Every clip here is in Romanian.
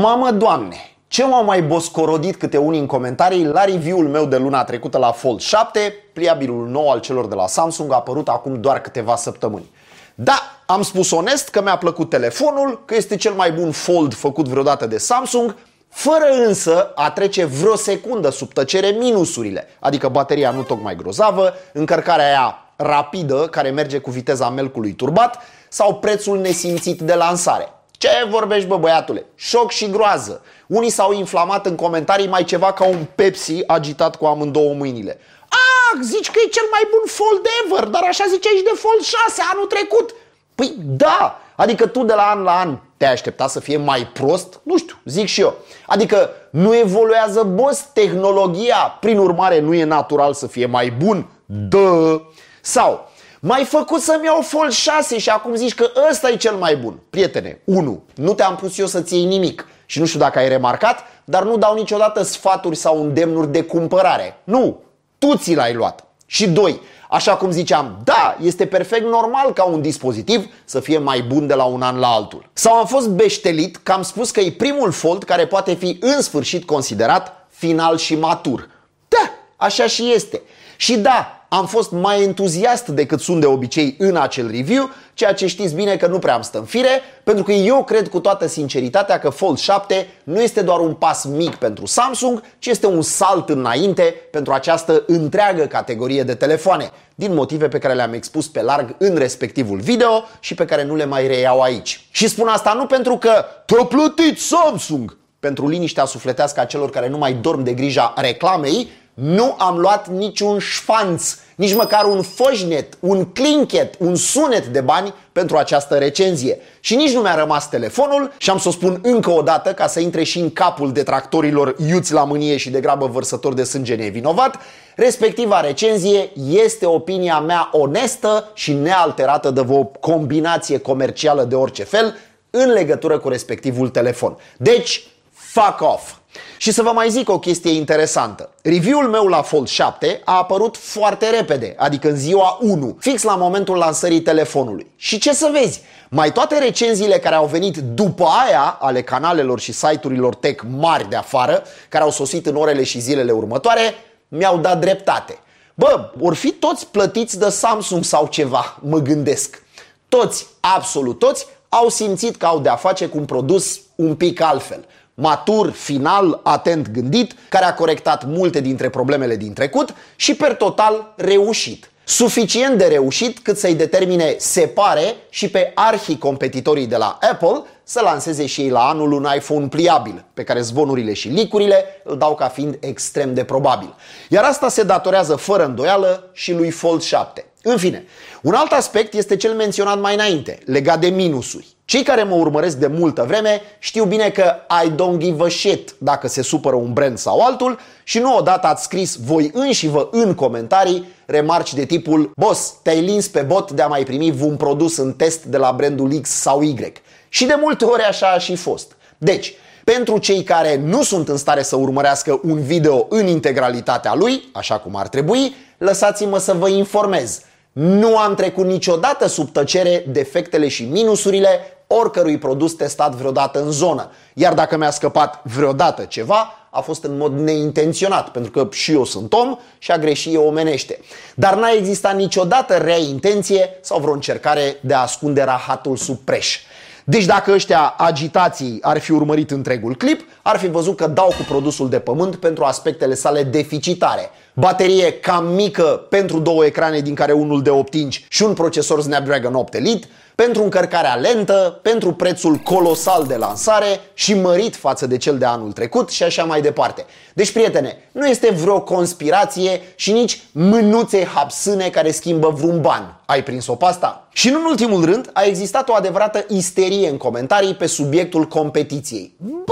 Mamă, Doamne! Ce m-au mai boscorodit câte unii în comentarii la review-ul meu de luna trecută la Fold 7, pliabilul nou al celor de la Samsung, a apărut acum doar câteva săptămâni. Da, am spus onest că mi-a plăcut telefonul, că este cel mai bun Fold făcut vreodată de Samsung, fără însă a trece vreo secundă sub tăcere minusurile, adică bateria nu tocmai grozavă, încărcarea aia rapidă, care merge cu viteza melcului turbat, sau prețul nesimțit de lansare. Ce vorbești, bă, băiatule? Șoc și groază. Unii s-au inflamat în comentarii mai ceva ca un Pepsi agitat cu amândouă mâinile. Zici că e cel mai bun Fold ever, dar așa ziceai și de Fold 6 anul trecut. Păi da, adică tu de la an la an te-ai aștepta să fie mai prost? Nu știu, zic și eu. Adică nu evoluează, boss, tehnologia, prin urmare nu e natural să fie mai bun? Dă! Sau, m-ai făcut să-mi iau Fold 6 și acum zici că ăsta e cel mai bun. Prietene, 1. Nu te-am pus eu să-ți iei nimic. Și nu știu dacă ai remarcat, dar nu dau niciodată sfaturi sau îndemnuri de cumpărare. Nu, tu ți l-ai luat. Și 2. Așa cum ziceam, da, este perfect normal ca un dispozitiv să fie mai bun de la un an la altul. Sau am fost beștelit că am spus că e primul Fold care poate fi în sfârșit considerat final și matur. Da, așa și este. Și da, am fost mai entuziast decât sunt de obicei în acel review, ceea ce știți bine că nu prea am stă în fire, pentru că eu cred cu toată sinceritatea că Fold 7 nu este doar un pas mic pentru Samsung, ci este un salt înainte pentru această întreagă categorie de telefoane, din motive pe care le-am expus pe larg în respectivul video și pe care nu le mai reiau aici. Și spun asta nu pentru că te-a plătit Samsung, pentru liniștea sufletească a celor care nu mai dorm de grija reclamei. Nu am luat niciun șfanț, nici măcar un foșnet, un clinchet, un sunet de bani pentru această recenzie. Și nici nu mi-a rămas telefonul și am să o spun încă o dată ca să intre și în capul detractorilor iuți la mânie și degrabă vărsători de sânge nevinovat. Respectiva recenzie este opinia mea onestă și nealterată de o combinație comercială de orice fel în legătură cu respectivul telefon. Deci, fuck off! Și să vă mai zic o chestie interesantă. Review-ul meu la Fold 7 a apărut foarte repede, adică în ziua 1, fix la momentul lansării telefonului. Și ce să vezi, mai toate recenziile care au venit după aia, ale canalelor și site-urilor tech mari de afară, care au sosit în orele și zilele următoare, mi-au dat dreptate. Bă, or fi toți plătiți de Samsung sau ceva, mă gândesc. Toți, absolut toți, au simțit că au de-a face cu un produs un pic altfel. Matur, final, atent gândit, care a corectat multe dintre problemele din trecut și per total reușit. Suficient de reușit cât să-i determine, se pare, și pe arhi-competitorii de la Apple să lanseze și ei la anul un iPhone pliabil, pe care zvonurile și leak-urile îl dau ca fiind extrem de probabil. Iar asta se datorează fără îndoială și lui Fold 7. În fine, un alt aspect este cel menționat mai înainte, legat de minusuri. Cei care mă urmăresc de multă vreme știu bine că I don't give a shit dacă se supără un brand sau altul și nu odată ați scris voi înșivă în comentarii remarci de tipul: boss, te-ai lins pe bot de a mai primi un produs în test de la brandul X sau Y. Și de multe ori așa a și fost. Deci, pentru cei care nu sunt în stare să urmărească un video în integralitatea lui, așa cum ar trebui, lăsați-mă să vă informez. Nu am trecut niciodată sub tăcere defectele și minusurile oricărui produs testat vreodată în zonă. Iar dacă mi-a scăpat vreodată ceva, a fost în mod neintenționat, pentru că și eu sunt om și a greși e omenește. Dar n-a existat niciodată rea intenție sau vreo încercare de a ascunde rahatul sub preș. Deci dacă ăștia agitații ar fi urmărit întregul clip, ar fi văzut că dau cu produsul de pământ pentru aspectele sale deficitare. Baterie cam mică pentru două ecrane din care unul de 8 inch și un procesor Snapdragon 8 Elite, pentru încărcarea lentă, pentru prețul colosal de lansare și mărit față de cel de anul trecut și așa mai departe. Deci, prietene, nu este vreo conspirație și nici mânuțe hapsâne care schimbă vreun ban. Ai prins-o pe asta? Și în ultimul rând, a existat o adevărată isterie în comentarii pe subiectul competiției.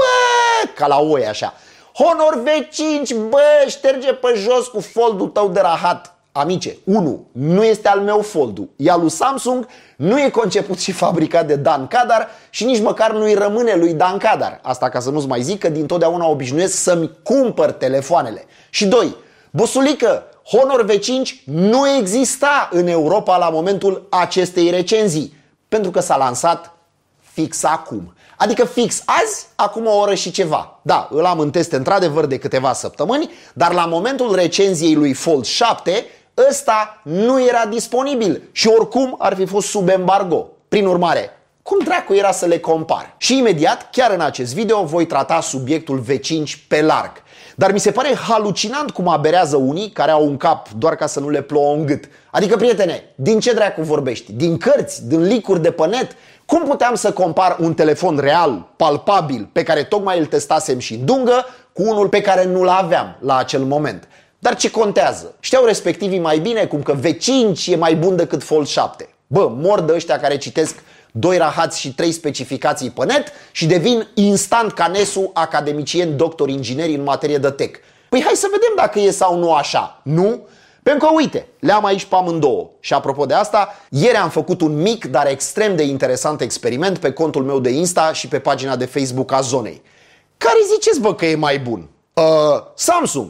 Bă, ca la oi așa. Honor V5, bă, șterge pe jos cu foldul tău de rahat. Amice, 1. Nu este al meu foldul. E al lui Samsung, nu e conceput și fabricat de Dan Cadar și nici măcar nu-i rămâne lui Dan Cadar. Asta ca să nu-ți mai zic că dintotdeauna obișnuiesc să-mi cumpăr telefoanele. Și 2. Bosulică, Honor V5 nu exista în Europa la momentul acestei recenzii, pentru că s-a lansat fix acum. Adică fix azi, acum o oră și ceva. Da, îl am în test într-adevăr de câteva săptămâni, dar la momentul recenziei lui Fold 7, ăsta nu era disponibil și oricum ar fi fost sub embargo. Prin urmare, cum dracu era să le compar? Și imediat, chiar în acest video, voi trata subiectul V5 pe larg. Dar mi se pare halucinant cum aberează unii care au un cap doar ca să nu le plouă în gât. Adică, prietene, din ce dracu vorbești? Din cărți? Din leak-uri de pe net? Cum puteam să compar un telefon real, palpabil, pe care tocmai îl testasem și în dungă, cu unul pe care nu-l aveam la acel moment? Dar ce contează? Știau respectivii mai bine cum că V5 e mai bun decât Fold 7. Bă, mor de ăștia care citesc 2 rahați și 3 specificații pe net și devin instant canesu academicieni doctori ingineri în materie de tech. Păi hai să vedem dacă e sau nu așa, nu? Pentru că uite, le-am aici pe amândouă. Și apropo de asta, ieri am făcut un mic, dar extrem de interesant experiment pe contul meu de Insta și pe pagina de Facebook a zonei. Care ziceți, bă, că e mai bun? Samsung,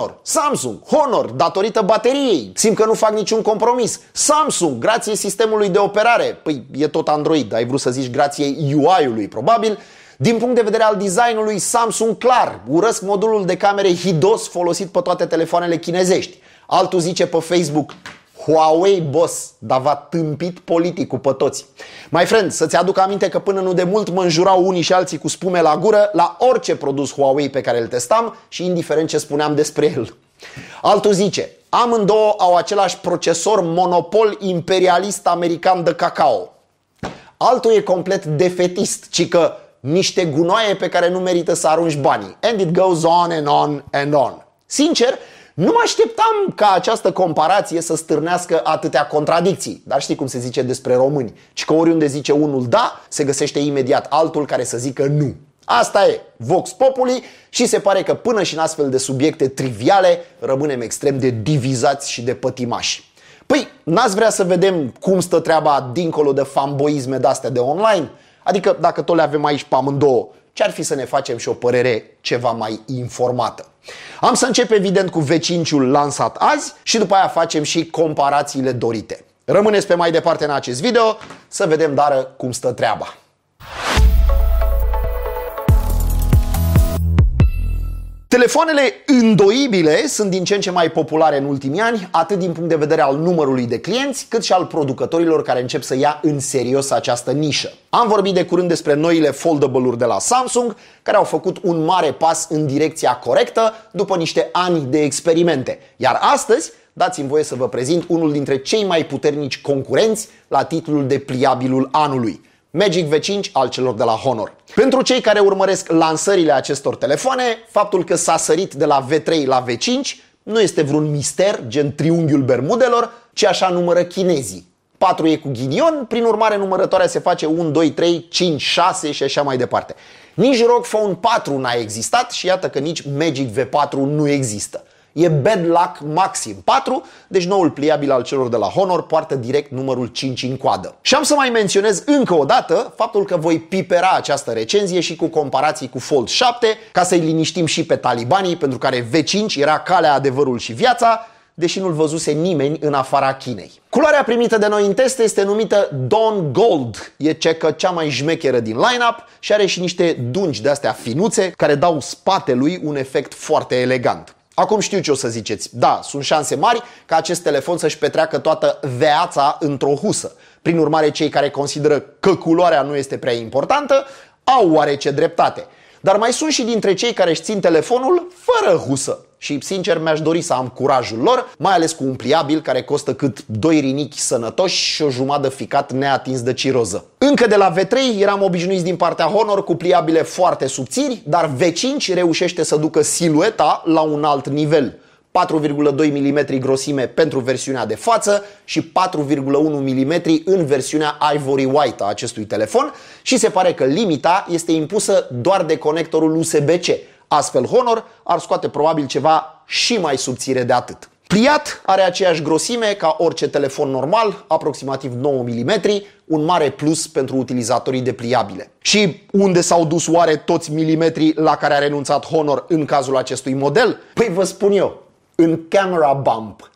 Honor, datorită bateriei. Simt că nu fac niciun compromis. Samsung, grație sistemului de operare. Păi e tot Android, ai vrut să zici grație UI-ului probabil. Din punct de vedere al designului, Samsung clar. Urăsc modulul de camere hidos folosit pe toate telefoanele chinezești. Altul zice pe Facebook, Huawei, boss, dar v-a tâmpit politicul pe toți. My friend, să-ți aduc aminte că până nu de mult mă înjurau unii și alții cu spume la gură la orice produs Huawei pe care îl testam și indiferent ce spuneam despre el. Altul zice, amândouă au același procesor monopol imperialist american de cacao. Altul e complet defetist, ci că niște gunoaie pe care nu merită să arunci banii. And it goes on and on and on. Sincer, nu mă așteptam ca această comparație să stârnească atâtea contradicții. Dar știi cum se zice despre români? Ci că oriunde zice unul da, se găsește imediat altul care să zică nu. Asta e, vox populi, și se pare că până și în astfel de subiecte triviale rămânem extrem de divizați și de pătimași. Păi, n-ați vrea să vedem cum stă treaba dincolo de fanboisme de-astea de online? Adică dacă tot le avem aici pe amândouă, ce-ar fi să ne facem și o părere ceva mai informată? Am să încep evident cu V5-ul lansat azi și după aia facem și comparațiile dorite. Rămâneți pe mai departe în acest video să vedem dară cum stă treaba. Telefoanele îndoibile sunt din ce în ce mai populare în ultimii ani, atât din punct de vedere al numărului de clienți, cât și al producătorilor care încep să ia în serios această nișă. Am vorbit de curând despre noile foldable-uri de la Samsung, care au făcut un mare pas în direcția corectă după niște ani de experimente. Iar astăzi, dați-mi voie să vă prezint unul dintre cei mai puternici concurenți la titlul de pliabilul anului. Magic V5 al celor de la Honor. Pentru cei care urmăresc lansările acestor telefoane, faptul că s-a sărit de la V3 la V5 nu este vreun mister, gen triunghiul Bermudelor, ci așa numără chinezii. 4 e cu ghinion, prin urmare numărătoarea se face 1, 2, 3, 5, 6 și așa mai departe. Nici ROG Phone 4 n-a existat și iată că nici Magic V4 nu există. E bad luck maxim 4, deci noul pliabil al celor de la Honor poartă direct numărul 5 în coadă. Și am să mai menționez încă o dată faptul că voi pipera această recenzie și cu comparații cu Fold 7, ca să-i liniștim și pe talibanii, pentru care V5 era calea, adevărul și viața, deși nu-l văzuse nimeni în afara Chinei. Culoarea primită de noi în test este numită Dawn Gold. E cea mai șmecheră din line-up și are și niște dungi de-astea finuțe care dau spatelui un efect foarte elegant. Acum știu ce o să ziceți. Da, sunt șanse mari ca acest telefon să-și petreacă toată viața într-o husă. Prin urmare, cei care consideră că culoarea nu este prea importantă au oarece dreptate. Dar mai sunt și dintre cei care își țin telefonul fără husă. Și sincer mi-aș dori să am curajul lor, mai ales cu un pliabil care costă cât 2 rinichi sănătoși și o jumătate ficat neatins de ciroză. Încă de la V3 eram obișnuiți din partea Honor cu pliabile foarte subțiri, dar V5 reușește să ducă silueta la un alt nivel. 4,2 mm grosime pentru versiunea de față și 4,1 mm în versiunea Ivory White a acestui telefon și se pare că limita este impusă doar de conectorul USB-C. Astfel Honor ar scoate probabil ceva și mai subțire de atât. Pliat are aceeași grosime ca orice telefon normal, aproximativ 9 mm, un mare plus pentru utilizatorii de pliabile. Și unde s-au dus oare toți milimetrii la care a renunțat Honor în cazul acestui model? Păi vă spun eu, în camera bump.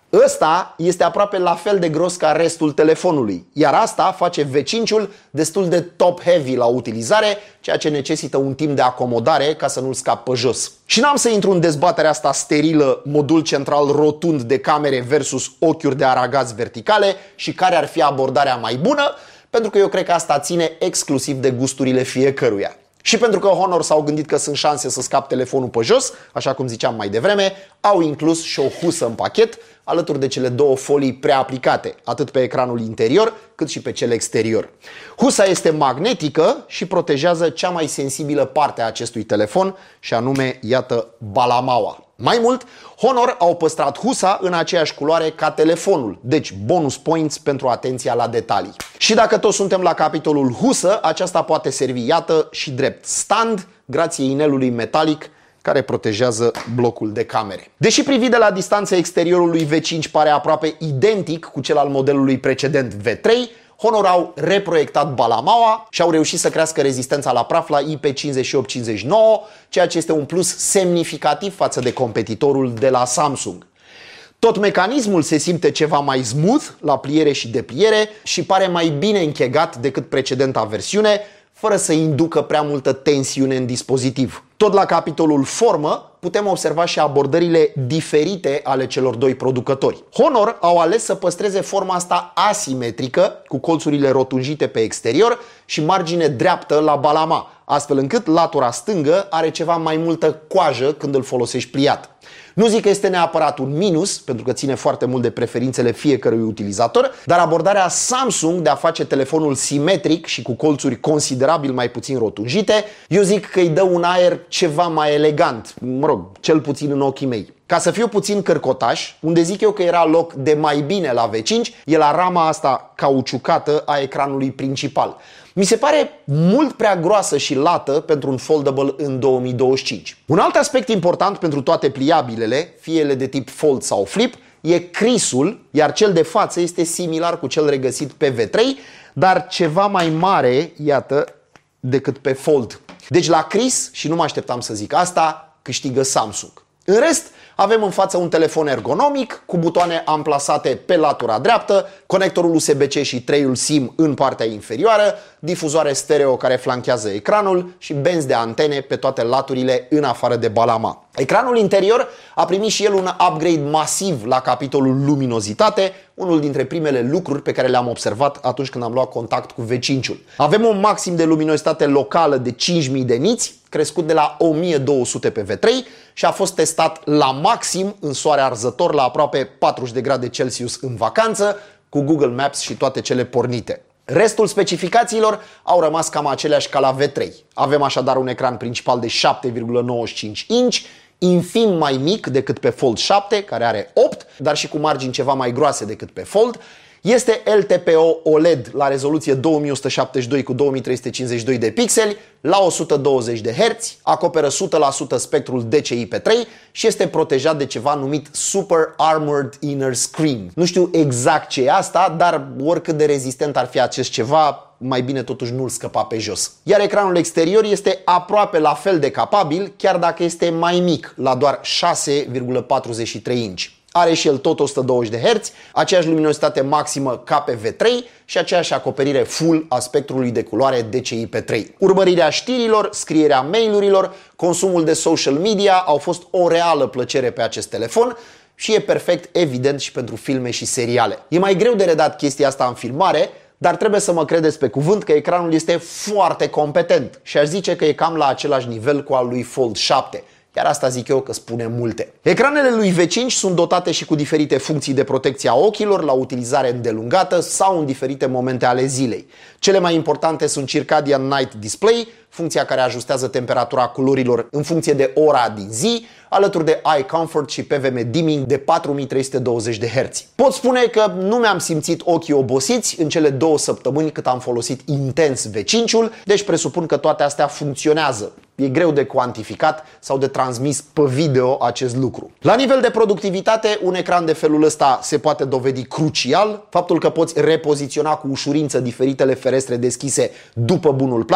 Ăsta este aproape la fel de gros ca restul telefonului, iar asta face V5-ul destul de top-heavy la utilizare, ceea ce necesită un timp de acomodare ca să nu-l scap pe jos. Și n-am să intru în dezbaterea asta sterilă, modul central rotund de camere versus ochiuri de aragaz verticale și care ar fi abordarea mai bună, pentru că eu cred că asta ține exclusiv de gusturile fiecăruia. Și pentru că Honor s-au gândit că sunt șanse să scap telefonul pe jos, așa cum ziceam mai devreme, au inclus și o husă în pachet, alături de cele două folii preaplicate, atât pe ecranul interior, cât și pe cel exterior. Husa este magnetică și protejează cea mai sensibilă parte a acestui telefon, și anume, iată, balamaua. Mai mult, Honor au păstrat husa în aceeași culoare ca telefonul, deci bonus points pentru atenția la detalii. Și dacă toți suntem la capitolul husă, aceasta poate servi, iată, și drept stand, grație inelului metalic care protejează blocul de camere. Deși privit de la distanță exteriorul lui V5 pare aproape identic cu cel al modelului precedent V3, Honor au reproiectat balamaua și au reușit să crească rezistența la praf la IP58-59, ceea ce este un plus semnificativ față de competitorul de la Samsung. Tot mecanismul se simte ceva mai smooth la pliere și depliere și pare mai bine închegat decât precedenta versiune, fără să inducă prea multă tensiune în dispozitiv. Tot la capitolul formă, putem observa și abordările diferite ale celor doi producători. Honor au ales să păstreze forma asta asimetrică, cu colțurile rotunjite pe exterior și margine dreaptă la balama, astfel încât latura stângă are ceva mai multă coajă când îl folosești pliat. Nu zic că este neapărat un minus, pentru că ține foarte mult de preferințele fiecărui utilizator, dar abordarea Samsung de a face telefonul simetric și cu colțuri considerabil mai puțin rotunjite, eu zic că îi dă un aer ceva mai elegant, mă rog, cel puțin în ochii mei. Ca să fiu puțin cărcotaș, unde zic eu că era loc de mai bine la V5, e la rama asta cauciucată a ecranului principal. Mi se pare mult prea groasă și lată pentru un foldable în 2025. Un alt aspect important pentru toate pliabilele, fie ele de tip fold sau flip, e crisul, iar cel de față este similar cu cel regăsit pe V3, dar ceva mai mare, iată, decât pe fold. Deci la cris, și nu mă așteptam să zic asta, câștigă Samsung. În rest, avem în față un telefon ergonomic cu butoane amplasate pe latura dreaptă, conectorul USB-C și treiul SIM în partea inferioară, difuzoare stereo care flanchează ecranul și benzi de antene pe toate laturile în afară de balama. Ecranul interior a primit și el un upgrade masiv la capitolul luminozitate, unul dintre primele lucruri pe care le-am observat atunci când am luat contact cu V5-ul. Avem un maxim de luminozitate locală de 5000 de niți, crescut de la 1200 pe V3 și a fost testat la maxim în soare arzător la aproape 40 de grade Celsius în vacanță, cu Google Maps și toate cele pornite. Restul specificațiilor au rămas cam aceleași ca la V3. Avem așadar un ecran principal de 7,95 inch, infim mai mic decât pe Fold 7, care are 8, dar și cu margini ceva mai groase decât pe Fold. Este LTPO OLED la rezoluție 2172 cu 2352 de pixeli, la 120 de Hz, acoperă 100% spectrul DCI-P3 și este protejat de ceva numit Super Armored Inner Screen. Nu știu exact ce e asta, dar oricât de rezistent ar fi acest ceva, mai bine totuși nu-l scăpa pe jos. Iar ecranul exterior este aproape la fel de capabil, chiar dacă este mai mic, la doar 6,43 inch. Are și el tot 120 de Hz, aceeași luminozitate maximă ca pe V3 și aceeași acoperire full a spectrului de culoare DCI-P3. Urmărirea știrilor, scrierea mail-urilor, consumul de social media au fost o reală plăcere pe acest telefon și e perfect evident și pentru filme și seriale. E mai greu de redat chestia asta în filmare, dar trebuie să mă credeți pe cuvânt că ecranul este foarte competent și aș zice că e cam la același nivel cu al lui Fold 7. Iar asta zic eu că spune multe. Ecranele lui V5 sunt dotate și cu diferite funcții de protecție a ochilor la utilizare îndelungată sau în diferite momente ale zilei. Cele mai importante sunt Circadian Night Display, funcția care ajustează temperatura culorilor în funcție de ora din zi, alături de Eye Comfort și PVM Dimming de 4320 de Hz. Pot spune că nu mi-am simțit ochii obosiți în cele 2 săptămâni cât am folosit intens V5-ul, deci presupun că toate astea funcționează. E greu de cuantificat sau de transmis pe video acest lucru. La nivel de productivitate, un ecran de felul ăsta se poate dovedi crucial. Faptul că poți repoziționa cu ușurință diferitele ferestre deschise după bunul plac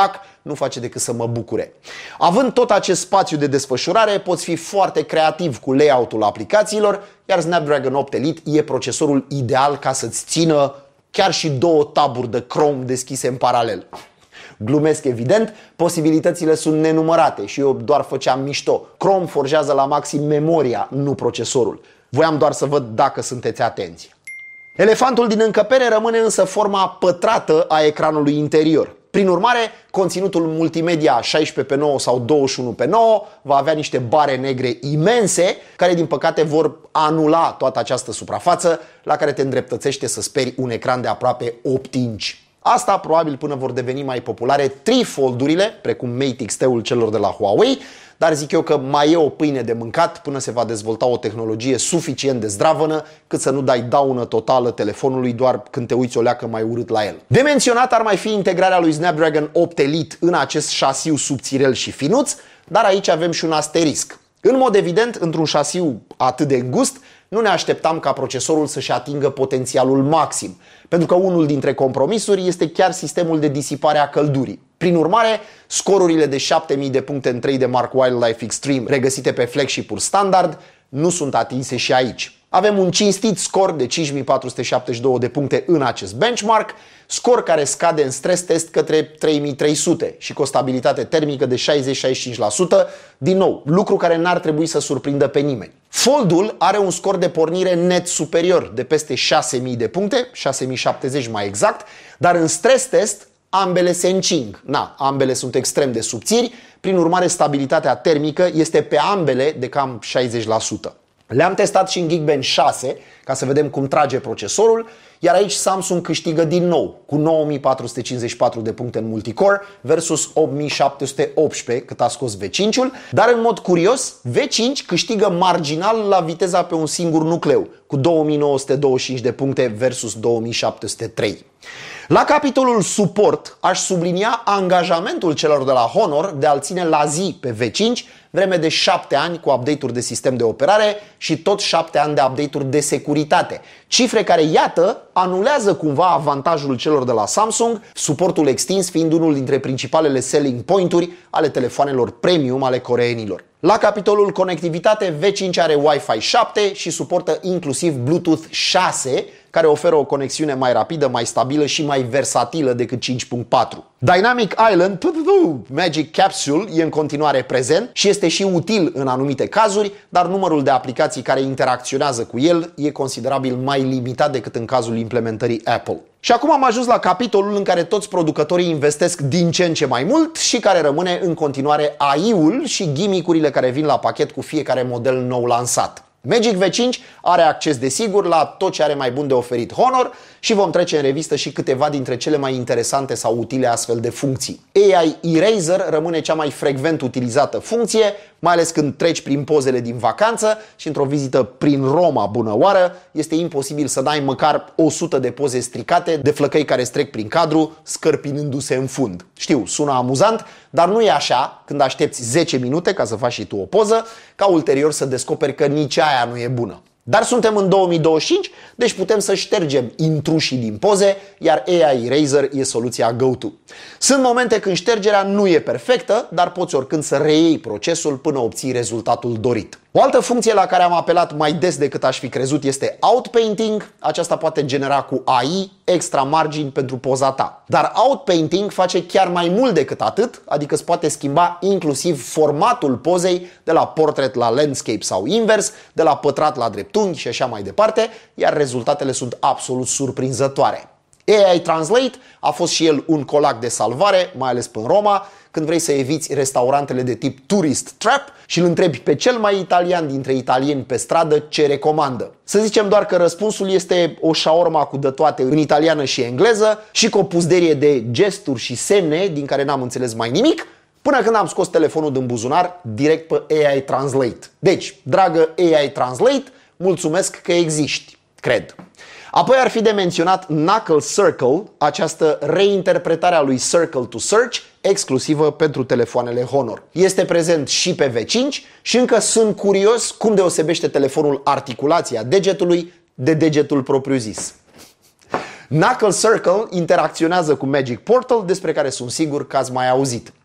nu face decât să mă bucure. Având tot acest spațiu de desfășurare, poți fi foarte creativ cu layout-ul aplicațiilor, iar Snapdragon 8 Elite e procesorul ideal ca să-ți țină chiar și două taburi de Chrome deschise în paralel. Glumesc, evident, posibilitățile sunt nenumărate și eu doar făceam mișto. Chrome forjează la maxim memoria, nu procesorul. Voiam doar să văd dacă sunteți atenți. Elefantul din încăpere rămâne însă forma pătrată a ecranului interior. Prin urmare, conținutul multimedia 16:9 sau 21:9 va avea niște bare negre imense, care din păcate vor anula toată această suprafață la care te îndreptățește să speri un ecran de aproape 8 inch. Asta probabil până vor deveni mai populare trifoldurile, precum Mate X-T-ul celor de la Huawei, dar zic eu că mai e o pâine de mâncat până se va dezvolta o tehnologie suficient de zdravănă cât să nu dai daună totală telefonului doar când te uiți o leacă mai urât la el. De menționat ar mai fi integrarea lui Snapdragon 8 Elite în acest șasiu subțirel și finuț, dar aici avem și un asterisc. În mod evident, într-un șasiu atât de îngust, nu ne așteptam ca procesorul să-și atingă potențialul maxim, pentru că unul dintre compromisuri este chiar sistemul de disipare a căldurii. Prin urmare, scorurile de 7000 de puncte în 3D Mark Wildlife Extreme regăsite pe flagship-uri standard nu sunt atinse și aici. Avem un cinstit scor de 5472 de puncte în acest benchmark, scor care scade în stres test către 3300 și cu o stabilitate termică de 60-65%, din nou, lucru care n-ar trebui să surprindă pe nimeni. Fold-ul are un scor de pornire net superior de peste 6000 de puncte, 6070 mai exact, dar în stres test ambele se încing. Ambele sunt extrem de subțiri, prin urmare stabilitatea termică este pe ambele de cam 60%. Le-am testat și în Geekbench 6 ca să vedem cum trage procesorul, iar aici Samsung câștigă din nou cu 9454 de puncte în multicore versus 8718 cât a scos V5-ul, dar în mod curios V5 câștigă marginal la viteza pe un singur nucleu cu 2925 de puncte versus 2703. La capitolul suport aș sublinia angajamentul celor de la Honor de a-l ține la zi pe V5 vreme de 7 ani cu update-uri de sistem de operare și tot 7 ani de update-uri de securitate. Cifre care, iată, anulează cumva avantajul celor de la Samsung, suportul extins fiind unul dintre principalele selling point-uri ale telefoanelor premium ale coreenilor. La capitolul conectivitate, V5 are Wi-Fi 7 și suportă inclusiv Bluetooth 6, care oferă o conexiune mai rapidă, mai stabilă și mai versatilă decât 5.4. Dynamic Island, Magic Capsule, e în continuare prezent și este și util în anumite cazuri, dar numărul de aplicații care interacționează cu el e considerabil mai limitat decât în cazul implementării Apple. Și acum am ajuns la capitolul în care toți producătorii investesc din ce în ce mai mult și care rămâne în continuare AI-ul și gimmick-urile care vin la pachet cu fiecare model nou lansat. Magic V5 are acces desigur la tot ce are mai bun de oferit Honor și vom trece în revistă și câteva dintre cele mai interesante sau utile astfel de funcții. AI Eraser rămâne cea mai frecvent utilizată funcție, mai ales când treci prin pozele din vacanță și într-o vizită prin Roma bună oară, este imposibil să n-ai măcar 100 de poze stricate de flăcăi care strec prin cadru, scărpinându-se în fund. Știu, sună amuzant, dar nu e așa când aștepți 10 minute ca să faci și tu o poză, ca ulterior să descoperi că nici aia nu e bună. Dar suntem în 2025, deci putem să ștergem intrușii din poze, iar AI Eraser e soluția go-to. Sunt momente când ștergerea nu e perfectă, dar poți oricând să reiei procesul până obții rezultatul dorit. O altă funcție la care am apelat mai des decât aș fi crezut este Outpainting. Aceasta poate genera cu AI extra margini pentru poza ta. Dar Outpainting face chiar mai mult decât atât, adică îți poate schimba inclusiv formatul pozei de la portret la landscape sau invers, de la pătrat la dreptunghi și așa mai departe, iar rezultatele sunt absolut surprinzătoare. AI Translate a fost și el un colac de salvare, mai ales în Roma, când vrei să eviți restaurantele de tip tourist trap și îl întrebi pe cel mai italian dintre italieni pe stradă ce recomandă. Să zicem doar că răspunsul este o shaorma cu de toate în italiană și engleză și cu o puzderie de gesturi și semne din care n-am înțeles mai nimic, până când am scos telefonul din buzunar direct pe AI Translate. Deci, dragă AI Translate, mulțumesc că existi, cred. Apoi ar fi de menționat Knuckle Circle, această reinterpretare a lui Circle to Search, exclusivă pentru telefoanele Honor. Este prezent și pe V5 și încă sunt curios cum deosebește telefonul articulația degetului de degetul propriu-zis. Knuckle Circle interacționează cu Magic Portal, despre care sunt sigur că ați mai auzit.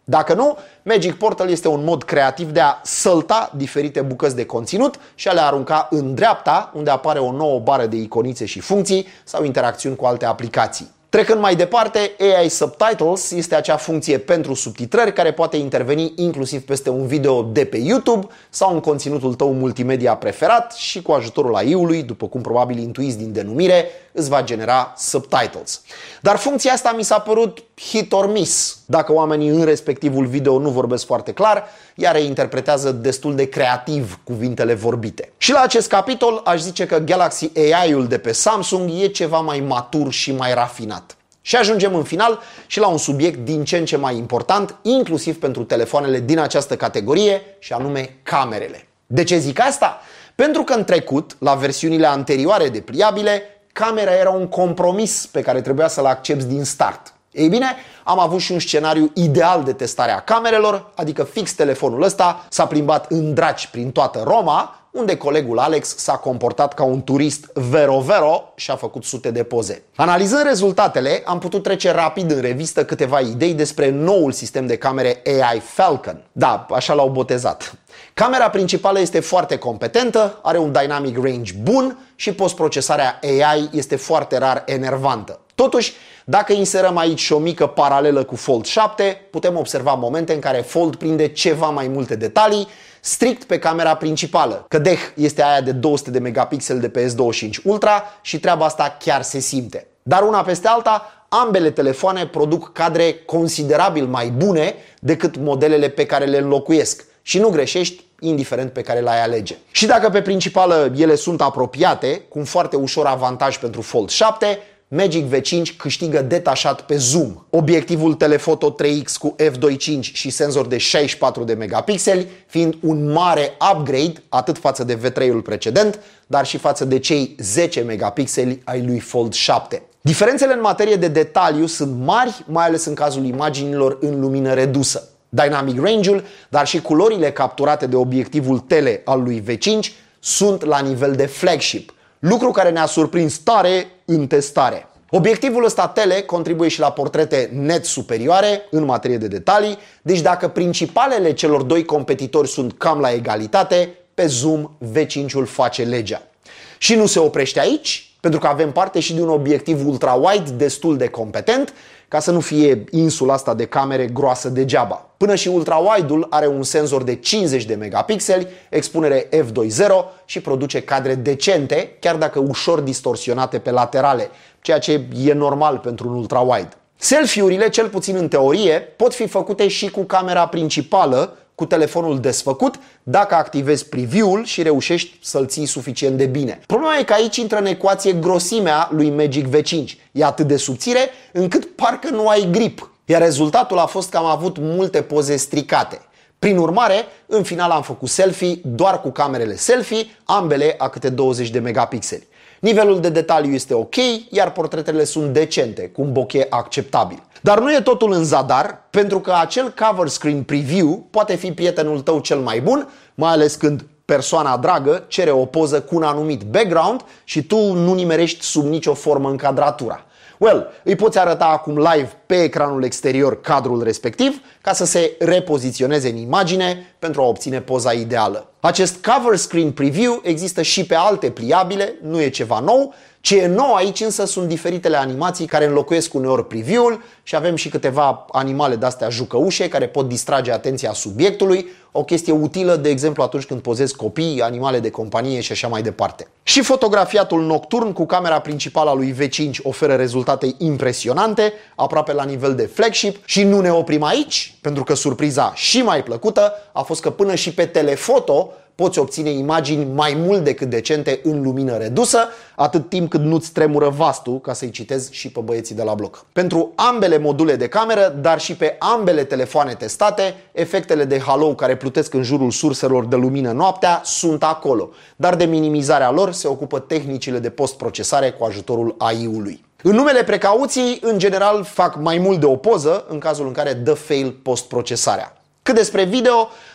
Dacă nu, Magic Portal este un mod creativ de a sălta diferite bucăți de conținut și a le arunca în dreapta, unde apare o nouă bară de iconițe și funcții sau interacțiuni cu alte aplicații. Trecând mai departe, AI Subtitles este acea funcție pentru subtitrări care poate interveni inclusiv peste un video de pe YouTube sau în conținutul tău multimedia preferat și cu ajutorul AI-ului, după cum probabil intuiți din denumire, îți va genera subtitles. Dar funcția asta mi s-a părut hit or miss. Dacă oamenii în respectivul video nu vorbesc foarte clar, ea reinterpretează destul de creativ cuvintele vorbite. Și la acest capitol aș zice că Galaxy AI-ul de pe Samsung e ceva mai matur și mai rafinat. Și ajungem în final și la un subiect din ce în ce mai important, inclusiv pentru telefoanele din această categorie, și anume camerele. De ce zic asta? Pentru că în trecut, la versiunile anterioare de pliabile, camera era un compromis pe care trebuia să-l accepți din start. Ei bine, am avut și un scenariu ideal de testare a camerelor, adică fix telefonul ăsta s-a plimbat în draci prin toată Roma, unde colegul Alex s-a comportat ca un turist vero-vero și a făcut sute de poze. Analizând rezultatele, am putut trece rapid în revistă câteva idei despre noul sistem de camere AI Falcon. Da, așa l-au botezat. Camera principală este foarte competentă, are un dynamic range bun și postprocesarea AI este foarte rar enervantă. Totuși, dacă inserăm aici și o mică paralelă cu Fold 7, putem observa momente în care Fold prinde ceva mai multe detalii strict pe camera principală. Cădeh este aia de 200 de megapixeli de pe S25 Ultra și treaba asta chiar se simte. Dar una peste alta, ambele telefoane produc cadre considerabil mai bune decât modelele pe care le înlocuiesc. Și nu greșești, indiferent pe care l-ai alege. Și dacă pe principală ele sunt apropiate, cu un foarte ușor avantaj pentru Fold 7, Magic V5 câștigă detașat pe zoom. Obiectivul telefoto 3x cu f2.5 și senzor de 64 de megapixeli fiind un mare upgrade atât față de V3-ul precedent, dar și față de cei 10 megapixeli ai lui Fold 7. Diferențele în materie de detaliu sunt mari, mai ales în cazul imaginilor în lumină redusă. Dynamic range-ul, dar și culorile capturate de obiectivul tele al lui V5 sunt la nivel de flagship, lucru care ne-a surprins tare în testare. Obiectivul ăsta tele contribuie și la portrete net superioare în materie de detalii, deci dacă principalele celor doi competitori sunt cam la egalitate, pe zoom V5-ul face legea. Și nu se oprește aici, pentru că avem parte și de un obiectiv ultra-wide destul de competent, ca să nu fie insula asta de camere groasă degeaba. Până și ultra-wide-ul are un senzor de 50 de megapixeli, expunere f2.0 și produce cadre decente, chiar dacă ușor distorsionate pe laterale, ceea ce e normal pentru un ultra-wide. Selfie-urile, cel puțin în teorie, pot fi făcute și cu camera principală, cu telefonul desfăcut, dacă activezi preview-ul și reușești să-l ții suficient de bine. Problema e că aici intră în ecuație grosimea lui Magic V5. E atât de subțire încât parcă nu ai grip. Iar rezultatul a fost că am avut multe poze stricate. Prin urmare, în final am făcut selfie doar cu camerele selfie, ambele a câte 20 de megapixeli. Nivelul de detaliu este ok, iar portretele sunt decente, cu un bokeh acceptabil. Dar nu e totul în zadar, pentru că acel cover screen preview poate fi prietenul tău cel mai bun, mai ales când persoana dragă cere o poză cu un anumit background și tu nu nimerești sub nicio formă încadratura. Well, îi poți arăta acum live pe ecranul exterior cadrul respectiv ca să se repoziționeze în imagine pentru a obține poza ideală. Acest cover screen preview există și pe alte pliabile, nu e ceva nou. Ce e nou aici însă sunt diferitele animații care înlocuiesc uneori preview-ul și avem și câteva animale de-astea jucăușe care pot distrage atenția subiectului, o chestie utilă, de exemplu, atunci când pozezi copii, animale de companie și așa mai departe. Și fotografiatul nocturn cu camera principală a lui V5 oferă rezultate impresionante, aproape la nivel de flagship și nu ne oprim aici, pentru că surpriza și mai plăcută a fost că până și pe telefoto poți obține imagini mai mult decât decente în lumină redusă, atât timp cât nu-ți tremură vastul, ca să-i citezi și pe băieții de la bloc. Pentru ambele module de cameră, dar și pe ambele telefoane testate, efectele de halo care plutesc în jurul surselor de lumină noaptea sunt acolo, dar de minimizarea lor se ocupă tehnicile de postprocesare cu ajutorul AI-ului. În numele precauției, în general, fac mai mult de o poză în cazul în care dă fail postprocesarea. Cât despre video,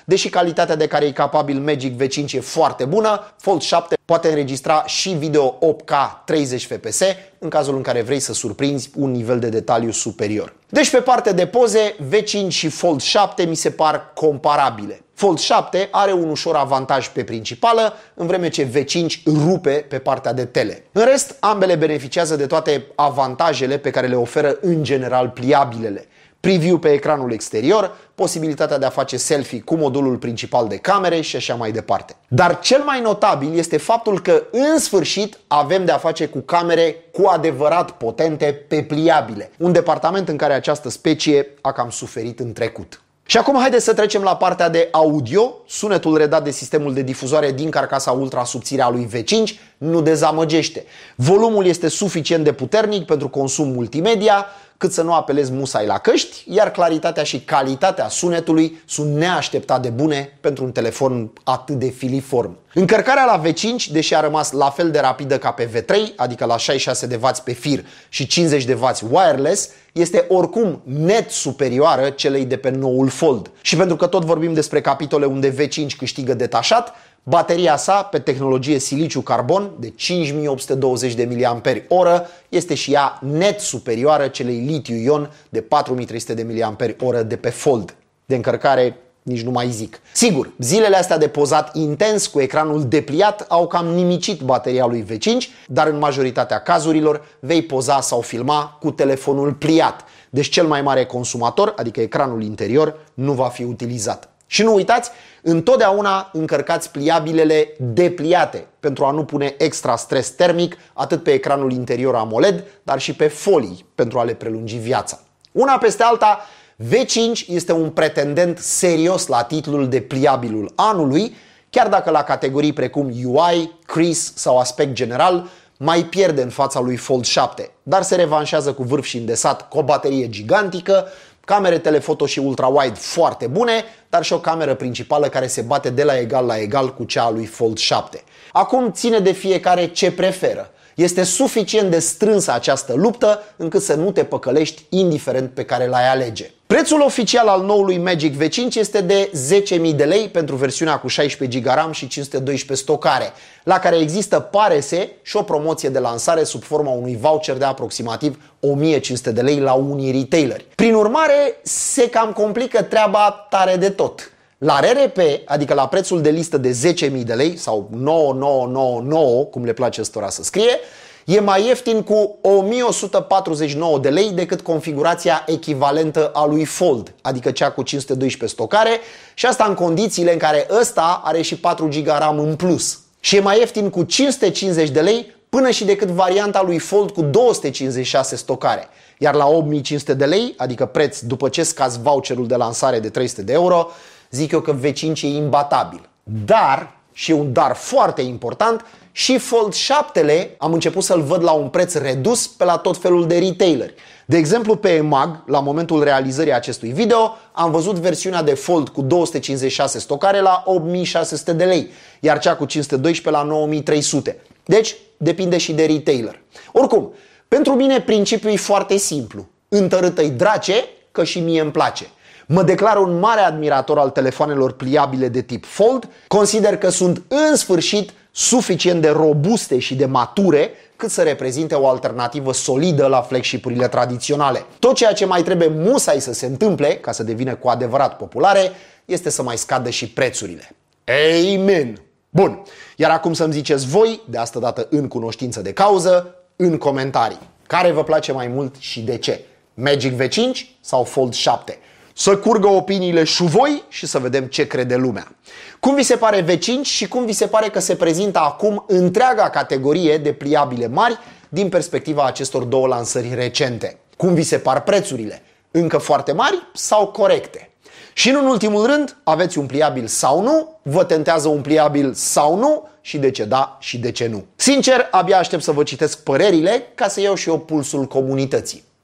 Deși calitatea de care e capabil Magic V5 e foarte bună, Fold 7 poate înregistra și video 8K 30 fps în cazul în care vrei să surprinzi un nivel de detaliu superior. Deci pe partea de poze, V5 și Fold 7 mi se par comparabile. Fold 7 are un ușor avantaj pe principală, în vreme ce V5 rupe pe partea de tele. În rest, ambele beneficiază de toate avantajele pe care le oferă în general pliabilele. Preview pe ecranul exterior, posibilitatea de a face selfie cu modulul principal de camere și așa mai departe. Dar cel mai notabil este faptul că în sfârșit avem de a face cu camere cu adevărat potente pe pliabile, un departament în care această specie a cam suferit în trecut. Și acum haideți să trecem la partea de audio. Sunetul redat de sistemul de difuzoare din carcasa ultra subțire a lui V5 nu dezamăgește. Volumul este suficient de puternic pentru consum multimedia, cât să nu apelezi musai la căști, iar claritatea și calitatea sunetului sunt neașteptat de bune pentru un telefon atât de filiform. Încărcarea la V5, deși a rămas la fel de rapidă ca pe V3, adică la 66 de W pe fir și 50 de W wireless, este oricum net superioară celei de pe noul Fold. Și pentru că tot vorbim despre capitole unde V5 câștigă detașat, bateria sa pe tehnologie siliciu-carbon de 5820 de mAh este și ea net superioară celei litiu-ion de 4300 de mAh de pe Fold. De încărcare nici nu mai zic. Sigur, zilele astea de pozat intens cu ecranul depliat au cam nimicit bateria lui V5, dar în majoritatea cazurilor vei poza sau filma cu telefonul pliat. Deci cel mai mare consumator, adică ecranul interior, nu va fi utilizat. Și nu uitați, întotdeauna încărcați pliabilele depliate pentru a nu pune extra stres termic atât pe ecranul interior AMOLED, dar și pe folii pentru a le prelungi viața. Una peste alta, V5 este un pretendent serios la titlul de pliabilul anului, chiar dacă la categorii precum UI, Crease sau aspect general mai pierde în fața lui Fold 7, dar se revanșează cu vârf și îndesat cu o baterie gigantică, camere telefoto și ultra-wide foarte bune, dar și o cameră principală care se bate de la egal cu cea a lui Fold 7. Acum ține de fiecare ce preferă. Este suficient de strânsă această luptă încât să nu te păcălești indiferent pe care l-ai alege. Prețul oficial al noului Magic V5 este de 10.000 de lei pentru versiunea cu 16 GB RAM și 512 stocare, la care există, pare se, și o promoție de lansare sub forma unui voucher de aproximativ 1.500 de lei la unii retaileri. Prin urmare, se cam complică treaba tare de tot. La RRP, adică la prețul de listă de 10.000 de lei sau 9999, cum le place ăstora să scrie, e mai ieftin cu 1149 de lei decât configurația echivalentă a lui Fold, adică cea cu 512 stocare, și asta în condițiile în care ăsta are și 4 GB RAM în plus. Și e mai ieftin cu 550 de lei până și decât varianta lui Fold cu 256 stocare. Iar la 8500 de lei, adică preț după ce scazi voucherul de lansare de 300 de euro, zic eu că V5 e imbatabil. Dar, și un dar foarte important, și Fold 7-le am început să-l văd la un preț redus pe la tot felul de retaileri. De exemplu, pe EMAG, la momentul realizării acestui video, am văzut versiunea de Fold cu 256 stocare la 8600 de lei, iar cea cu 512 la 9300. Deci, depinde și de retailer. Oricum, pentru mine principiul e foarte simplu. Întărâtă-i drace, că și mie îmi place. Mă declar un mare admirator al telefoanelor pliabile de tip Fold, consider că sunt în sfârșit suficient de robuste și de mature cât să reprezinte o alternativă solidă la flagship-urile tradiționale. Tot ceea ce mai trebuie musai să se întâmple, ca să devină cu adevărat populare, este să mai scadă și prețurile. Amen! Bun, iar acum să-mi ziceți voi, de asta dată în cunoștință de cauză, în comentarii, care vă place mai mult și de ce? Magic V5 sau Fold 7? Să curgă opiniile și voi și să vedem ce crede lumea. Cum vi se pare V5 și cum vi se pare că se prezintă acum întreaga categorie de pliabile mari din perspectiva acestor două lansări recente? Cum vi se par prețurile? Încă foarte mari sau corecte? Și în ultimul rând, aveți un pliabil sau nu? Vă tentează un pliabil sau nu? Și de ce da și de ce nu? Sincer, abia aștept să vă citesc părerile ca să iau și eu pulsul comunității.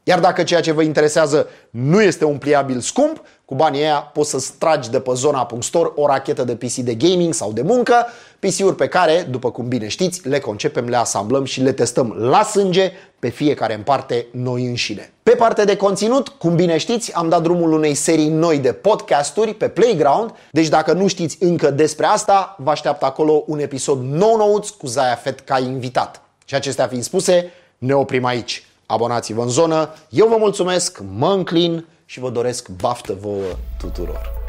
Iar dacă ceea ce vă interesează nu este un pliabil scump, cu banii ăia poți să-ți tragi de pe Zona.store o rachetă de PC de gaming sau de muncă, PC-uri pe care, după cum bine știți, le concepem, le asamblăm și le testăm la sânge pe fiecare în parte noi înșine. Pe partea de conținut, cum bine știți, am dat drumul unei serii noi de podcasturi pe Playground, deci dacă nu știți încă despre asta, vă așteaptă acolo un episod nou-nouț cu Zaya Fet ca invitat. Și acestea fiind spuse, ne oprim aici. Abonați-vă în zonă, eu vă mulțumesc, mă înclin și vă doresc baftă vouă tuturor.